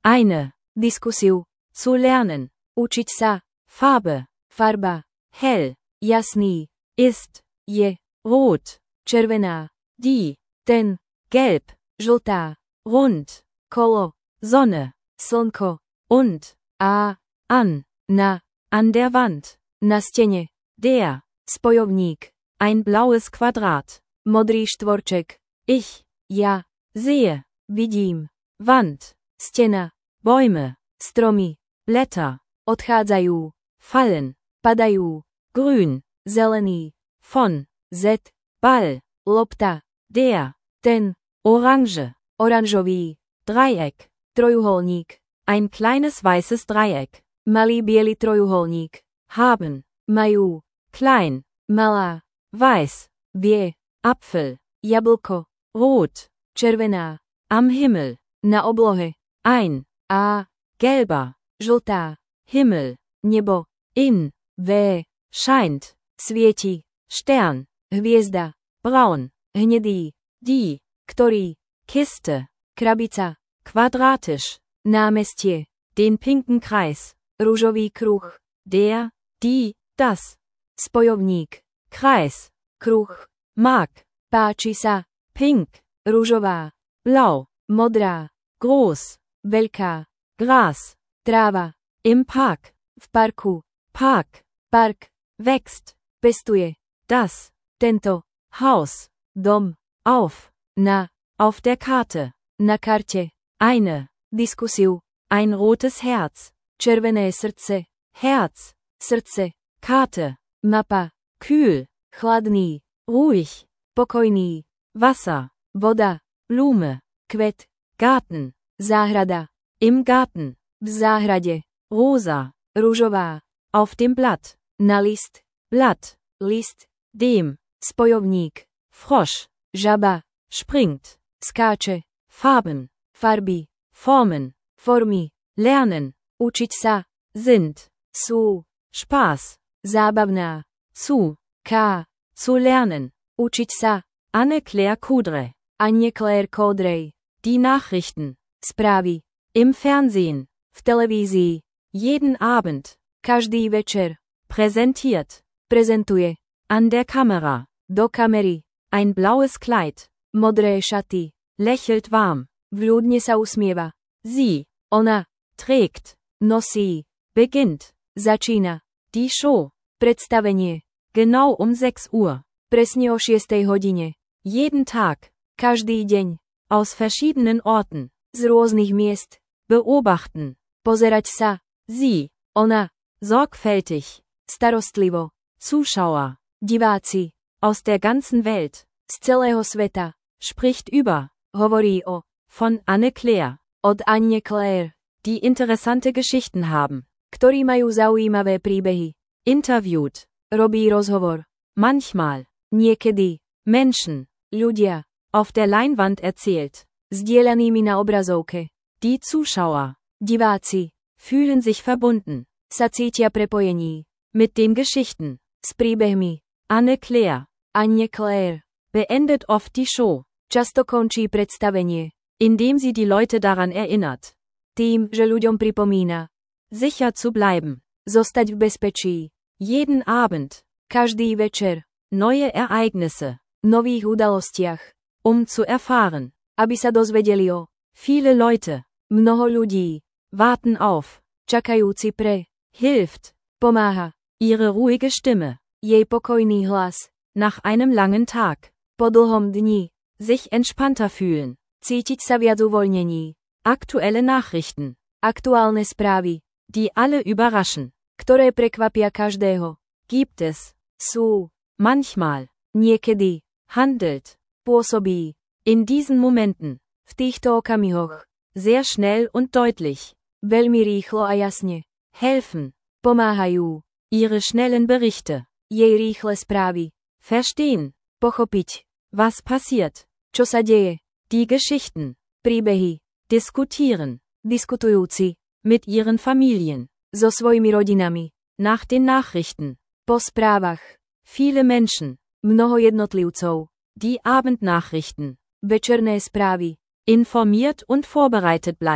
Eine. Diskusiu. Zu lernen. Učiť sa. Farbe. Farba. Hell. Jasný. Ist. Je. Rot. Červená. Die. Ten. Gelb. Žltá. Rund. Kolo. Sonne. Slnko. Und. A. An. Na. An der Wand. Na stene. Der. Spojovník. Ein blaues Quadrat. Modrý štvorček. Ich. Ja. Sehe. Vidím. Wand. Stena. Bäume. Stromy. Blätter. Odchádzajú. Fallen. Padajú. Grün. Zelený. Von. Z. Ball. Lopta. Der. Ten. Orange. Oranžový. Dreieck. Trojuholník. Ein kleines weißes Dreieck. Malý biely trojuholník. Haben. Majú. Klein. Malá. Weiß. Vie. Apfel. Jablko. Rot. Červená. Am Himmel. Na oblohe. Ein. A. Gelber. Žltá. Himmel. Nebo. In. V. Scheint. Svieti. Stern. Hviezda. Braun. Hnedý. Die. Ktorý. Kiste. Krabica. Quadratisch. Námestie. Den pinken Kreis. Ružový kruh. Der. Die. Das. Spojovník. Kreis. Kruh. Mag. Páči sa. Pink. Ružová. Blau. Modrá. Groß. Veľká. Gras. Tráva. Im Park. V parku. Park. Park. Wächst. Pestuje. Das. Tento. Haus. Dom. Auf. Na. Auf der Karte. Na karte. Eine. Diskusiu. Ein rotes Herz. Červené srdce. Herz. Srdce. Karte. Mapa. Kühl. Chladný. Ruhig. Pokojný. Wasser. Voda. Blume. Kvet. Garten. Záhrada. Im Garten. V záhrade. Rosa. Ružová. Auf dem Blatt. Na list. Blatt. List. Dem. Spojovník. Frosch. Žaba. Springt. Skáče. Farben. Farby. Formen. Formy. Lernen. Učiť sa. Sind. Sú. Spaß. Zábavná. Zu. K. Zu lernen. Učiť sa. Anne-Claire Coudray. Anne-Claire Coudray. Die Nachrichten. Správy. Im Fernsehen. V televízii. Jeden Abend. Každý večer. Präsentiert. Prezentuje. An der Kamera. Do kamery. Ein blaues Kleid. Modré šaty. Lächelt warm. Vľúdne sa usmieva. Sie. Ona. Trägt. Nosí. Beginnt. Začína. Die Show. Predstavenie. Genau um 6 Uhr. Presne o 6 hodine. Jeden Tag. Každý deň. Aus verschiedenen Orten. Z rôznych miest. Beobachten. Pozerať sa. Sie. Ona. Sorgfältig. Starostlivo. Zuschauer. Diváci. Aus der ganzen Welt. Z celého sveta. Spricht über. Hovorí o. Von Anne-Claire. Od Anne-Claire. Die interessante Geschichten haben. Ktorí majú zaujímavé príbehy. Interviewt. Robí rozhovor. Manchmal. Niekedy. Menschen. Ľudia. Auf der Leinwand erzählt. Zdieľanými na obrazovke. Die Zuschauer. Diváci. Fühlen sich verbunden. Sa cítia prepojení. Mit den Geschichten. S príbehmi. Anne-Claire. Anne-Claire. Beendet oft die Show. Často končí predstavenie. Indem sie die Leute daran erinnert. Tým, že ľuďom pripomína. Sicher zu bleiben. Zostať v bezpečí. Jeden Abend. Každý večer. Neue Ereignisse. Nových udalostiach. Zu erfahren. Aby sa dozvedeli o. Viele Leute. Mnoho ľudí. Warten auf. Čakajúci pre. Hilft. Pomáha. Ihre ruhige Stimme. Jej pokojný hlas. Nach einem langen Tag. Po dlhom dni. Sich entspannter fühlen. Cítiť sa viac uvoľnení. Aktuelle Nachrichten. Aktuálne správy. Die alle überraschen. Ktoré prekvapia každého. Gibt es. Sú. Manchmal. Niekedy. Handelt. Pôsobí. In diesen Momenten. V týchto okamihoch. Sehr schnell und deutlich. Veľmi rýchlo a jasne. Helfen. Pomáhajú. Ihre schnellen Berichte. Jej rýchle správy. Verstehen. Pochopiť. Was passiert. Čo sa deje. Die Geschichten. Príbehy. Diskutieren. Diskutujúci. Mit ihren Familien. So svojimi rodinami. Nach den Nachrichten. Po správach. Viele Menschen. Mnoho jednotlivcov. Die Abendnachrichten. Večerné správy. Informiert und vorbereitet bleiben.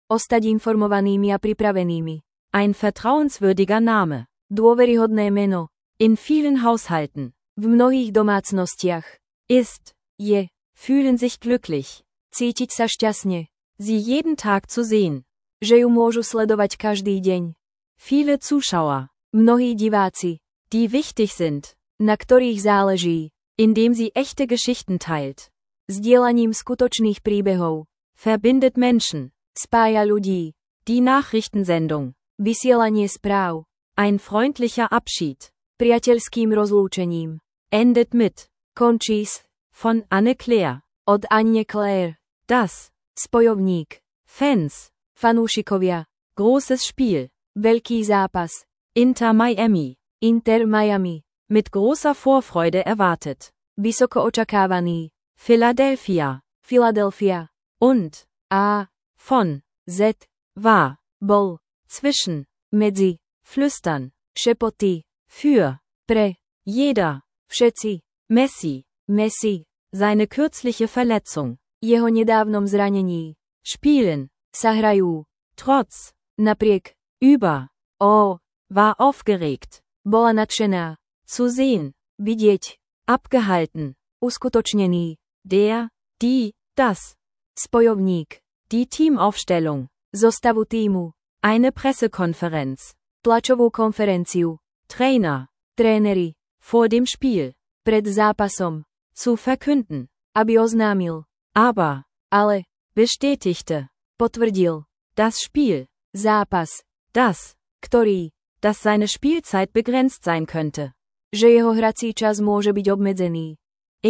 Ostať informovanými a pripravenými. Ein vertrauenswürdiger Name. Dôveryhodné meno. In vielen Haushalten. V mnohých domácnostiach. Ist. Je. Fühlen sich glücklich. Cítiť sa šťastne. Sie jeden Tag zu sehen. Že ju môžu sledovať každý deň. Viele Zuschauer. Mnohí diváci. Die wichtig sind. Na ktorých záleží. Indem sie echte Geschichten teilt. Sdielaním skutočných príbehov. Verbindet Menschen. Spája ľudí. Die Nachrichtensendung. Vysielanie správ. Ein freundlicher Abschied. Priateľským rozlúčením. Endet mit. Končí s. Von Anne-Claire. Od Anne Claire. Das. Spojovník. Fans. Fanúšikovia. Großes Spiel. Veľký zápas. Inter Miami. Inter Miami. Mit großer Vorfreude erwartet. Vysoko očakávaný. Philadelphia. Philadelphia. Und. A. Von. Z. War. Bol. Zwischen. Medzi. Flüstern. Šepoty. Für. Pre. Jeder. Všetci. Messi. Messi. Seine kürzliche Verletzung. Jeho nedávnom zranení. Spielen. Sa hrajú. Trotz. Napriek. Über. O. War aufgeregt. Bola nadšená. Zu sehen. Vidieť. Abgehalten. Uskutočnený. Der. Die. Das. Spojovník. Die Teamaufstellung. Zostavu tímu. Eine Pressekonferenz. Tlačovú konferenciu. Trainer. Tréneri. Vor dem Spiel. Pred zápasom. Zu verkünden. Aby oznámil. Aber. Ale. Bestätigte. Potvrdil. Das Spiel. Zápas. Das. Ktorý. Dass seine Spielzeit begrenzt sein könnte. Že jeho hrací čas môže byť obmedzený.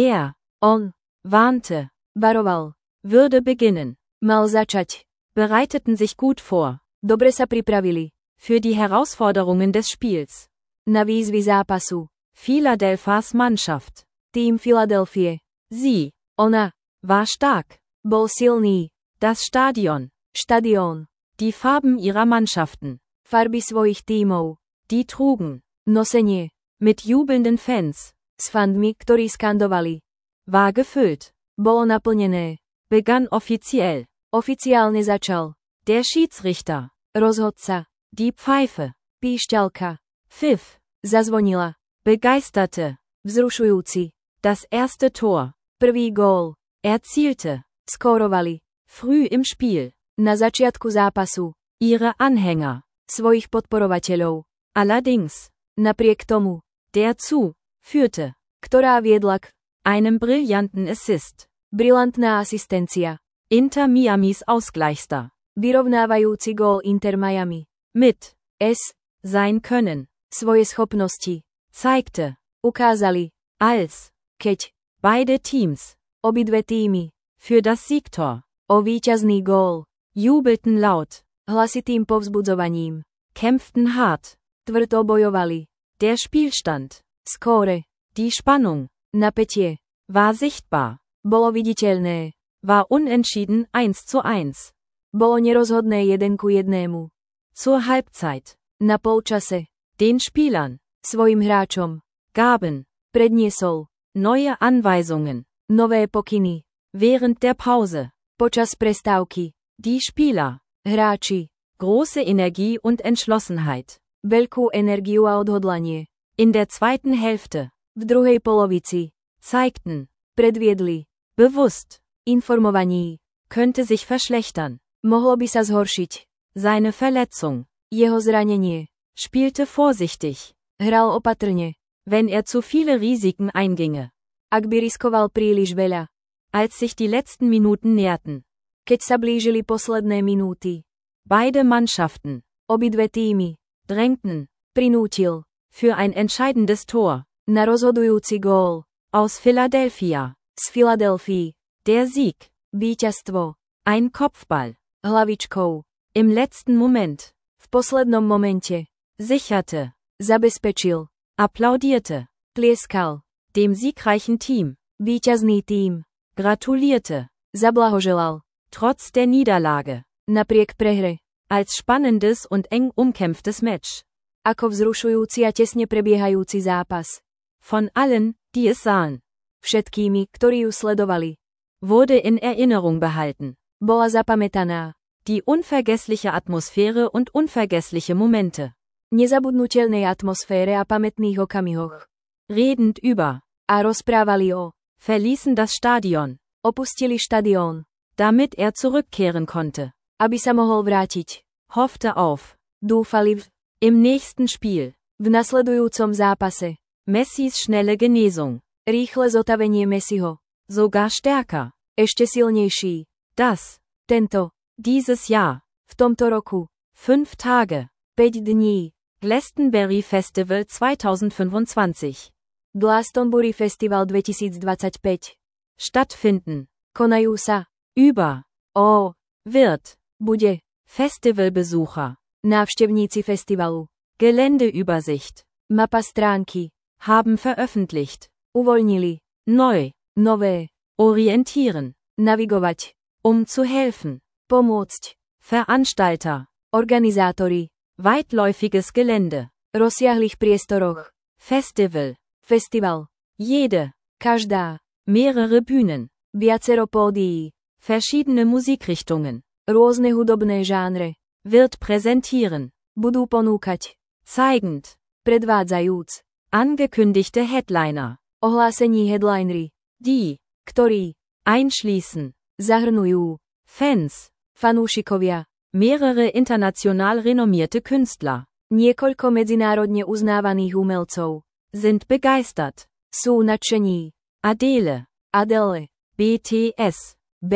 On. Warnte. Varoval. Würde beginnen. Mal začať. Bereiteten sich gut vor. Dobre sa pripravili. Für die Herausforderungen des Spiels. Na výzvy zápasu. Philadelphias Mannschaft. Tým Filadelfie. Sie. Ona. War stark. Bol silný. Das Stadion. Štadión. Die Farben ihrer Mannschaften. Farby svojich tímov. Die trugen. Nosenie. Mit jubelnden Fans. S fandmi, ktorí skandovali. War gefüllt. Bolo naplnené. Begann offiziell. Oficiálne začal. Der Schiedsrichter. Rozhodca. Die Pfeife. Píšťalka. Pfiff. Zazvonila. Begeisterte. Vzrušujúci. Das erste Tor. Prvý gól. Erzielte. Skórovali. Früh im Spiel. Na začiatku zápasu. Ihre Anhänger. Svojich podporovateľov. Allerdings. Napriek tomu. Der zu. Führte. Ktorá viedla k einem brillanten Assist. Brilantná asistencia. Inter Miamis Ausgleichster. Vyrovnávajúci gól Inter Miami. Mit. S. Sein Können. Svoje schopnosti. Zeigte. Ukázali. Als. Keď. Beide Teams. Obidve týmy. Für das Siegtor. O víťazný gól. Jubelten laut. Hlasitým povzbudzovaním. Kämpften hart. Tvrdo bojovali. Der Spielstand. Skóre. Die Spannung. Napätie. War sichtbar. Bolo viditeľné. War unentschieden 1:1. Bolo nerozhodné 1:1. Zur Halbzeit. Na polčase. Den Spielern. Svojim hráčom. Gaben. Predniesol. Neue Anweisungen. Nové pokyny. Während der Pause. Počas prestávky. Die Spieler. Hráči. Große Energie und Entschlossenheit. Veľkú energiu a odhodlanie. In der zweiten Hälfte. V druhej polovici. Zeigten. Predviedli. Bewusst. Informovaní. Könnte sich verschlechtern. Mohlo by sa zhoršiť. Seine Verletzung. Jeho zranenie. Spielte vorsichtig. Hral opatrne. Wenn er zu viele Risiken einginge. Ak by riskoval príliš veľa. Als sich die letzten Minuten näherten. Keď sa blížili posledné minúty. Beide Mannschaften. Obidve týmy. Drängten. Prinútil. Für ein entscheidendes Tor. Na rozhodujúci gól. Aus Philadelphia. Z Filadelfii. Der Sieg. Víťazstvo. Ein Kopfball. Hlavičkou. Im letzten Moment. V poslednom momente. Sicherte. Zabezpečil. Applaudierte. Tlieskal. Dem siegreichen Team. Víťazný tím. Gratulierte. Zablahoželal. Trotz der Niederlage. Napriek prehre. Als spannendes und eng umkämpftes Match. Ako vzrušujúci a tesne prebiehajúci zápas. Von allen, die es sahen. Všetkými, ktorí ju sledovali. Wurde in Erinnerung behalten. Bola zapamätaná. Die unvergessliche Atmosphäre und unvergessliche Momente. Nezabudnutelnej atmosfére a pamätných okamihoch. Redend über. A rozprávali o. Verließen das Stadion. Opustili štadión. Damit er zurückkehren konnte. Aby sa mohol vrátiť. Hoffte auf. Dúfali Im nächsten Spiel. v nasledujúcom zápase. Messis schnelle Genesung. Rýchle zotavenie Messiho. Sogar stärker. Ešte silnejší. Das. Tento. Dieses Jahr. V tomto roku. 5 Tage. 5 dní. Glastonbury Festival 2025. Glastonbury Festival 2025. Stattfinden. Konajú sa. Über. Wird. Bude. Festivalbesucher. Návštevníci festivalu. Geländeübersicht. Mapa stránky. Haben veröffentlicht. Uvoľnili. Neu. Nové. Orientieren. Navigovať. Zu helfen. Pomôcť. Veranstalter. Organizátori. Weitläufiges Gelände. Rozsiahlých priestoroch. Festival. Festival. Jede. Každá. Mehrere Bühnen. Viacero pódií. Verschiedene Musikrichtungen. Rôzne hudobné žánre. Wird präsentieren. Budú ponúkať. Zeigend. Predvádzajúc. Angekündigte Headliner. Ohlásení headlinery. Die. Ktorí. Einschließen. Zahrnujú. Fans. Fanúšikovia. Mehrere international renommierte Künstler. Niekoľko medzinárodne uznávaných umelcov. Sind begeistert. Sú nadšení. Adele. Adele. BTS.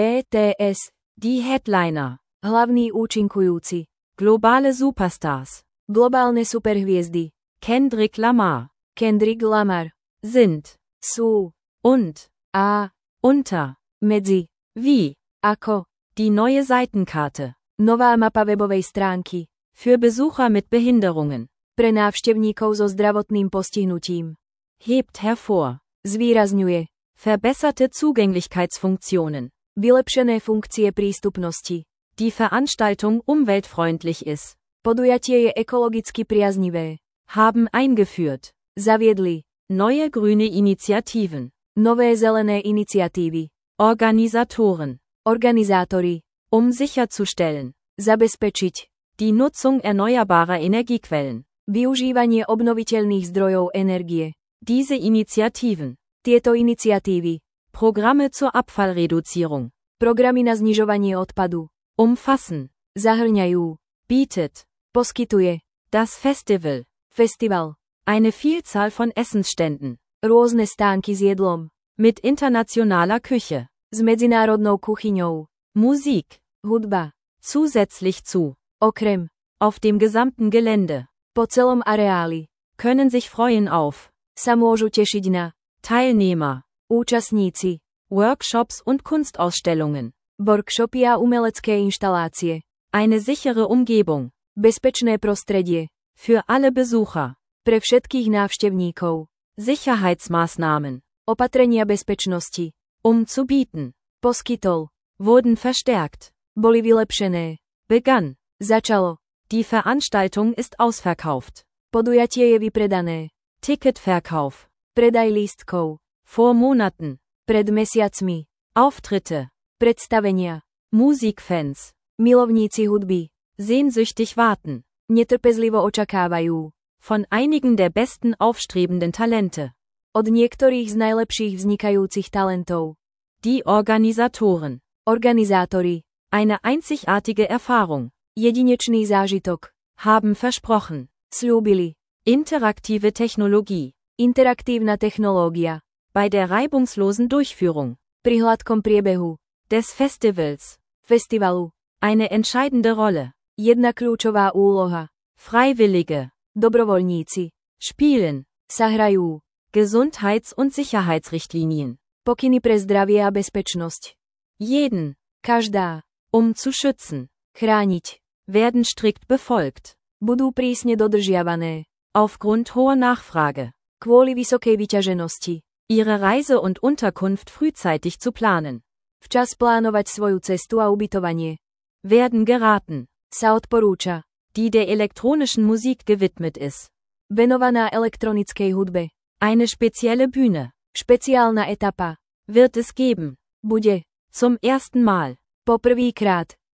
BTS. Die Headliner. Hlavní účinkujúci. Globale Superstars. Globálne superhviezdy. Kendrick Lamar. Kendrick Lamar. Sind. Sú. Und. A. Unter. Medzi. Wie. Ako. Die neue Seitenkarte. Nová mapa webovej stránky. Für Besucher mit Behinderungen. Pre návštevníkov so zdravotným postihnutím. Hebt hervor. Zvýrazňuje. Verbesserte Zugänglichkeitsfunktionen. Vylepšené funkcie prístupnosti. Die Veranstaltung umweltfreundlich ist. Podujatie je ekologicky priaznivé. Haben eingeführt. Zaviedli. Neue grüne Initiativen. Nové zelené iniciatívy. Organisatoren. Organizátori. Sicherzustellen. Zabezpečiť. Die Nutzung erneuerbarer Energiequellen. Využívanie obnoviteľných zdrojov energie. Diese Initiativen. Tieto iniciatívy. Programme zur Abfallreduzierung. Programy na znižovanie odpadu. Umfassen. Zahrňajú. Bietet. Poskytuje. Das Festival. Festival. Eine Vielzahl von Essensständen. Rôzne stánky s jedlom. Mit internationaler Küche. S medzinárodnou kuchyňou. Musik. Hudba. Zusätzlich zu. Okrem. Auf dem gesamten Gelände. Po celom areáli. Können sich freuen auf. Sa môžu tešiť na. Teilnehmer. Účastníci. Workshops und Kunstausstellungen. Workshopy a umelecké inštalácie. Eine sichere Umgebung. Bezpečné prostredie. Für alle Besucher. Pre všetkých návštevníkov. Sicherheitsmaßnahmen. Opatrenia bezpečnosti. Zu bieten. Poskytol. Wurden verstärkt. Boli vylepšené. Begann. Začalo. Die Veranstaltung ist ausverkauft. Podujatie je vypredané. Ticketverkauf. Predaj lístkov. Vor Monaten. Pred mesiacmi. Auftritte. Predstavenia. Musikfans. Milovníci hudby. Sehnsüchtig warten. Netrpezlivo očakávajú. Von einigen der besten aufstrebenden Talente. Od niektorých z najlepších vznikajúcich talentov. Die Organisatoren. Organizátori. Eine einzigartige Erfahrung. Jedinečný zážitok. Haben versprochen. Sľúbili. Interaktive Technologie. Interaktívna technológia. Bei der reibungslosen Durchführung. Pri hladkom priebehu. Des Festivals. Festivalu. Eine entscheidende Rolle. Jedna kľúčová úloha. Freiwillige. Dobrovoľníci. Spielen. Sa hrajú. Gesundheits- und Sicherheitsrichtlinien. Pokyny pre zdravie a bezpečnosť. Jeden. Každá. Zu schützen. Chrániť. Werden strikt befolgt. Budú prísne dodržiavané. Aufgrund hoher Nachfrage. Kvôli vysokej vyťaženosti. Ihre Reise und Unterkunft frühzeitig zu planen. Včas plánovať svoju cestu a ubytovanie. Werden geraten. Sa odporúča. Die der elektronischen Musik gewidmet ist. Venovaná elektronickej hudbe. Eine spezielle Bühne. Špeciálna etapa. Wird es geben. Bude. Zum ersten Mal. Po prvýkrát.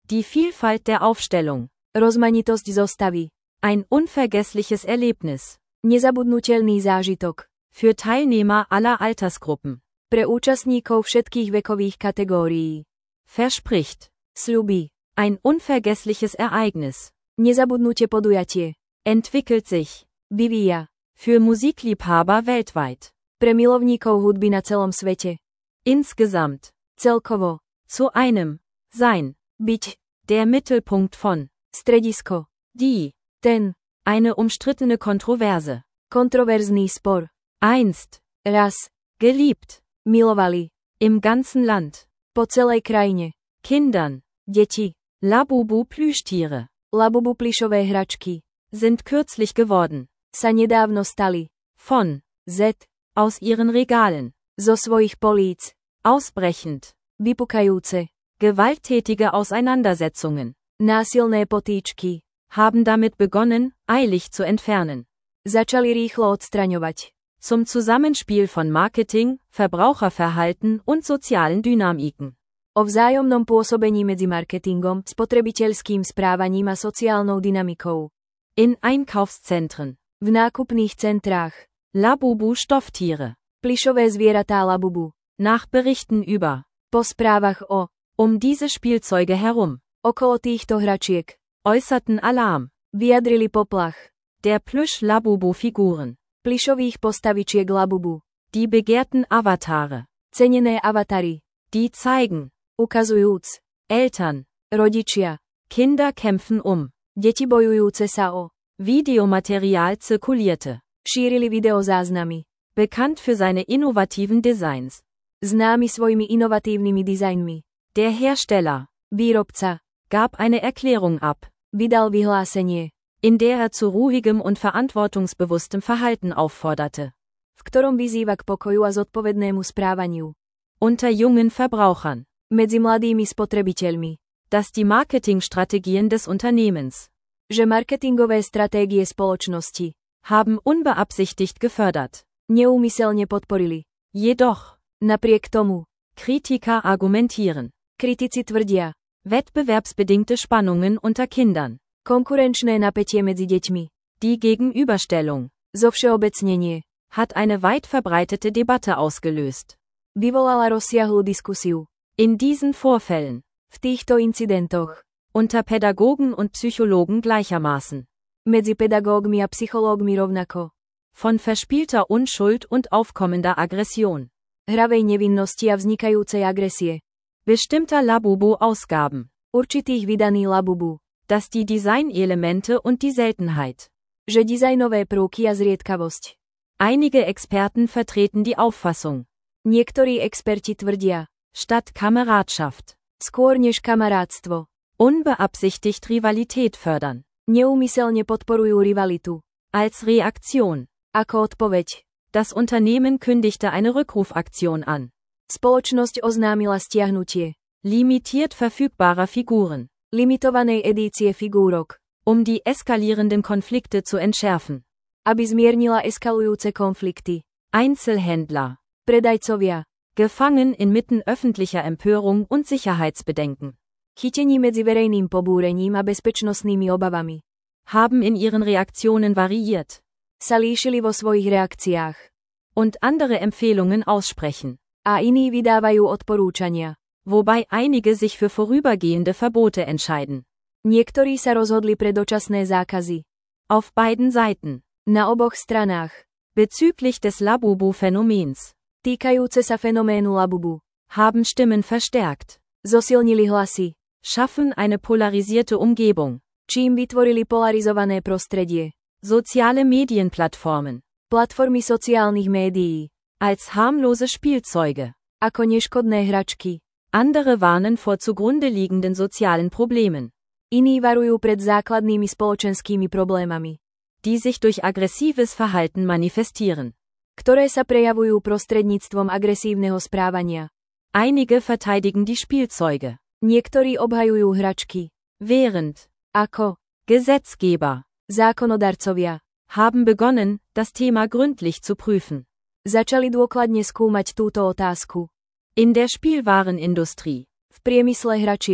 Die Vielfalt der Aufstellung. Rozmanitosť zostavy. Ein unvergessliches Erlebnis. Nezabudnutelný zážitok. Für Teilnehmer aller Altersgruppen. Pre účastníkov všetkých vekových kategórií. Verspricht. Sľubí. Ein unvergessliches Ereignis. Nezabudnutie podujatie. Entwickelt sich. Vyvíja. Für Musikliebhaber weltweit. Pre milovníkov hudby na celom svete. Insgesamt. Celkovo. Zu einem. Sein. Byť. Der Mittelpunkt von. Stredisko. Die. Ten. Eine umstrittene Kontroverse. Kontroverzný spor. Einst. Raz. Geliebt. Milovali. Im ganzen Land. Po celej krajine. Kindern. Deti. Labubu Plüschtiere. Labubu plišové hračky. Sind kürzlich geworden. Sa nedávno stali. Von. Z. Aus ihren Regalen. Zo svojich políc. Ausbrechend. Vypukajúce. Gewalttätige Auseinandersetzungen. Násilné potýčky. Haben damit begonnen, eilig zu entfernen. Začali rýchlo odstraňovať. Zum Zusammenspiel von Marketing, Verbraucherverhalten und sozialen Dynamiken. O vzájomnom pôsobení medzi marketingom, spotrebiteľským správaním a sociálnou dynamikou. In Einkaufszentren. V nákupných centrách. Labubu Stofftiere. Plišové zvieratá Labubu. Nach Berichten über. Po správach o. Diese Spielzeuge herum. Okolo týchto hračiek. Äußerten Alarm. Vyjadrili poplach. Der Plüsch-Labubu-Figuren. Plišových postavičiek Labubu. Die begehrten Avatare. Cenené avatary. Die zeigen. Ukazujúc. Eltern. Rodičia. Kinder kämpfen Deti bojujúce sa o. Videomaterial zirkulierte. Šírili videozáznamy. Bekannt für seine innovativen Designs. Známy svojimi inovatívnymi dizajnmi. Der Hersteller. Výrobca. Gab eine Erklärung ab. Vydal vyhlásenie. In der er zu ruhigem und verantwortungsbewusstem Verhalten aufforderte. V ktorom vyzýva k pokoju a zodpovednému správaniu. Unter jungen Verbrauchern. Medzi mladými spotrebiteľmi. Dass die Marketingstrategien des Unternehmens. Že marketingové stratégie spoločnosti. Haben unbeabsichtigt gefördert. Neúmyselne podporili. Jedoch. Napriek tomu. Kritiker argumentieren. Kritici tvrdia. Wettbewerbsbedingte Spannungen unter Kindern. Konkurenčné napätie medzi deťmi. Die Gegenüberstellung. Zovšeobecnenie. Hat eine weit verbreitete Debatte ausgelöst. Vyvolala rozsiahlu diskusiu. In diesen Vorfällen. V týchto incidentoch. Unter Pädagogen und Psychologen gleichermaßen. Medzi pedagógmi a psychológmi rovnako. Von verspielter Unschuld und aufkommender Aggression. Hravej nevinnosti a vznikajúcej agresie. Bestimmter Labubu-Ausgaben. Určitých vydaní Labubu. Dass die Designelemente und die Seltenheit. Že dizajnové prvky a zriedkavosť. Einige Experten vertreten die Auffassung. Niektorí experti tvrdia. Statt Kameradschaft. Skôr než kamarátstvo. Unbeabsichtigt Rivalität fördern. Neúmyselne podporujú rivalitu. Als Reaktion. Ako odpoveď. Das Unternehmen kündigte eine Rückrufaktion an. Spoločnosť oznámila stiahnutie. Limitiert verfügbarer Figuren. Limitovanej edície figúrok. Die eskalierenden Konflikte zu entschärfen. Aby zmiernila eskalujúce konflikty. Einzelhändler. Predajcovia. Gefangen inmitten öffentlicher Empörung und Sicherheitsbedenken. Chytení medzi verejným pobúrením a bezpečnostnými obavami. Haben in ihren Reaktionen variiert. Sa líšili vo svojich reakciách. Und andere Empfehlungen aussprechen. A iní vydávajú odporúčania. Wobei einige sich für vorübergehende Verbote entscheiden. Niektorí sa rozhodli pre dočasné zákazy. Auf beiden Seiten. Na oboch stranách. Bezüglich des Labubu-Phänomens. Týkajúce sa fenoménu Labubu. Haben Stimmen verstärkt. Zosilnili hlasy. Schaffen eine polarisierte Umgebung. Čím vytvorili polarizované prostredie. Soziale Medienplattformen. Platformy sociálnych médií. Als harmlose Spielzeuge. Ako neškodné hračky. Andere warnen vor zugrunde liegenden sozialen Problemen. Iní varujú pred základnými spoločenskými problémami. Die sich durch aggressives Verhalten manifestieren. Ktoré sa prejavujú prostredníctvom agresívneho správania. Einige verteidigen die Spielzeuge. Niektorí obhajujú hračky. Während. Ako. Gesetzgeber. Zákonodarcovia. Haben begonnen, das Thema gründlich zu prüfen. Začali dôkladne skúmať túto otázku. In der Spielwarenindustrie. V priemysle hračiek.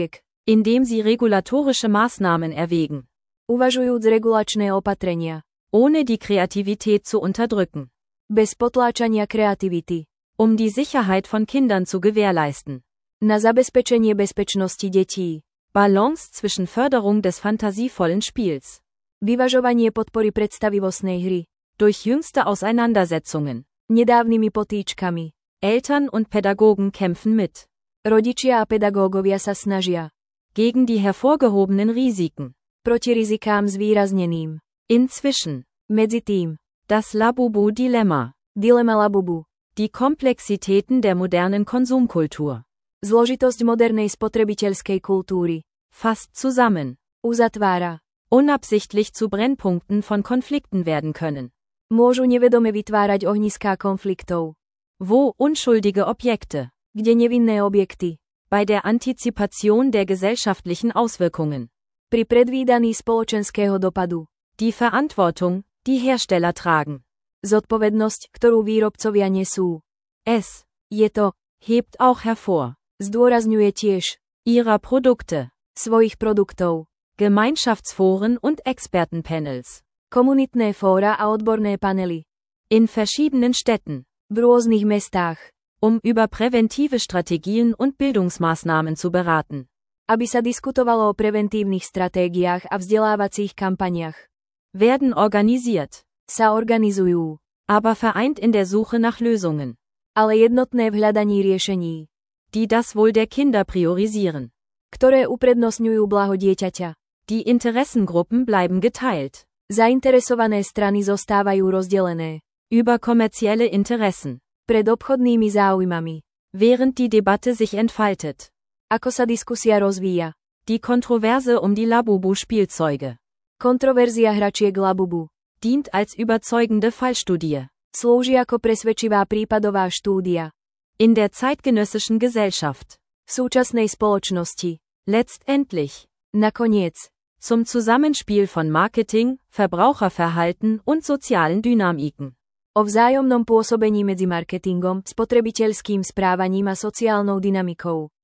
indem sie regulatorische Maßnahmen erwägen, uvažujúc regulačné opatrenia, ohne die Kreativität zu unterdrücken, bez potláčania kreativity, um die Sicherheit von Kindern zu gewährleisten. na zabezpečenie bezpečnosti detí, Balance zwischen Förderung des fantasievollen Spiels, vyvažovanie podpory predstavivostnej hry, durch jüngste Auseinandersetzungen. nedávnymi potýčkami. Eltern und Pädagogen kämpfen mit. Rodičia a pedagógovia sa snažia. Gegen die hervorgehobenen Risiken. Proti rizikám zvýrazneným. Inzwischen. Medzi tým. Das Labubu-Dilemma. Dilema Labubu. Die Komplexitäten der modernen Konsumkultur. Zložitosť modernej spotrebiteľskej kultúry. Fasst zusammen. Uzatvára. Unabsichtlich zu Brennpunkten von Konflikten werden können. Môžu nevedome vytvárať ohniská konfliktov. Wo unschuldige Objekte. Kde nevinné objekty. Bei der Antizipation der gesellschaftlichen Auswirkungen. Pri predvídaní spoločenského dopadu. Die Verantwortung, die Hersteller tragen. Zodpovednosť, ktorú výrobcovia nesú. Es. Je to. Hebt auch hervor. Zdôrazňuje tiež. Ihrer Produkte. Svojich produktov. Gemeinschaftsforen und Expertenpanels. Komunitné fóra a odborné panely. In verschiedenen Städten. V rôznych mestách. Um über präventive Strategien und Bildungsmaßnahmen zu beraten. Aby sa diskutovalo o preventívnych stratégiách a vzdelávacích kampaniach. Werden organisiert. Sa organizujú. Aber vereint in der Suche nach Lösungen. Ale jednotné v hľadaní riešení. Die das Wohl der Kinder priorisieren. Ktoré uprednostňujú blaho dieťaťa. Die Interessengruppen bleiben geteilt. Zainteresované strany zostávajú rozdelené. Über kommerzielle Interessen. Pred obchodnými záujmami. Während die Debatte sich entfaltet. Ako sa diskusia rozvíja. Die Kontroverse um die Labubu-Spielzeuge. Kontroverzia hračiek Labubu. Dient als überzeugende Fallstudie. Slúži ako presvedčivá prípadová štúdia. In der zeitgenössischen Gesellschaft. V súčasnej spoločnosti. Letztendlich. Nakoniec. Zum Zusammenspiel von Marketing, Verbraucherverhalten und sozialen Dynamiken. O vzájomnom pôsobení medzi marketingom, spotrebiteľským správaním a sociálnou dynamikou.